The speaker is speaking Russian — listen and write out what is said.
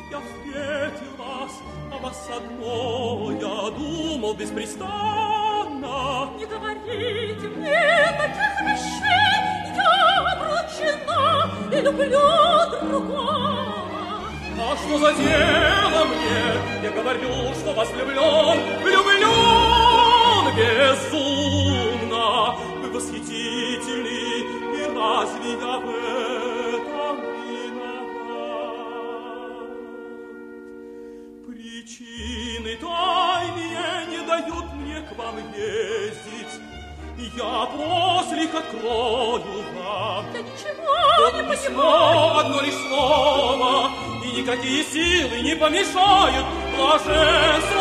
я встретил вас, а вас одно я думал беспрестанно. Не говорите мне таких вещей, я обручена и люблю другого. А что за дело мне? Я говорю, что вас влюблен безумно. Вы восхитительны, и разве я в этом виноват? Причины тайные не дают мне к вам ездить, и я после их открою вам. Я ничего не письмо, понимаю. одно лишь слово, и никакие силы не помешают блаженству